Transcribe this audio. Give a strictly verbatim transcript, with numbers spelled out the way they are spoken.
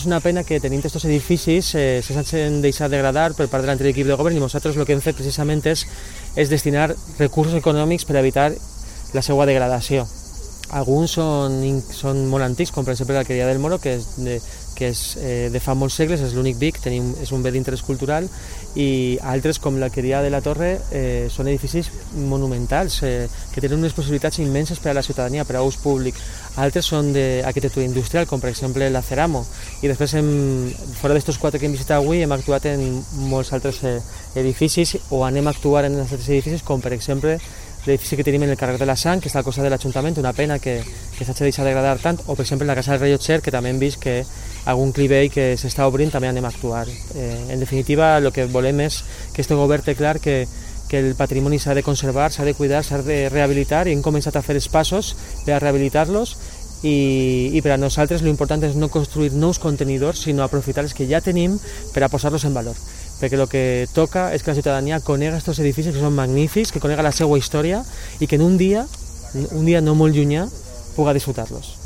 És una pena que tenint aquests edificis eh, se s'han deixat degradar per part de l'anterior equip de govern i nosaltres el que hem fet precisament és, és destinar recursos econòmics per evitar la seva degradació. Alguns són, són molt antics, com per exemple l'Alqueria del Moro, que és de, que és eh, de fa molts segles, és l'únic Vic, tenim, és un bé d'interès cultural, i altres, com l'Alqueria de la Torre, eh, són edificis monumentals, eh, que tenen unes possibilitats immenses per a la ciutadania, per a ús públic. Altres són d'arquitectura industrial, com per exemple la Ceramo, i després, hem, fora d'estos quatre que hem visitat avui, hem actuat en molts altres eh, edificis, o anem a actuar en altres edificis, com per exemple l'edifici que tenim en el carrer de la Sang, que està al costat de l'Ajuntament, una pena que, que s'hagi deixat degradar tant, o per exemple la Casa del Rellotger, que també hem vist que algun clivell que s'està obrint també anem a actuar. Eh, en definitiva, el que volem és que este govern té clar que, que el patrimoni s'ha de conservar, s'ha de cuidar, s'ha de rehabilitar, i hem començat a fer els passos per a rehabilitar-los, i, i per a nosaltres l'important és no construir nous contenidors, sinó aprofitar els que ja tenim per a posar-los en valor. Perquè el que toca és que la ciutadania conega aquests edificis que són magnífics, que conega la seva història i que en un dia, un dia no molt llunyà, puga disfrutar-los.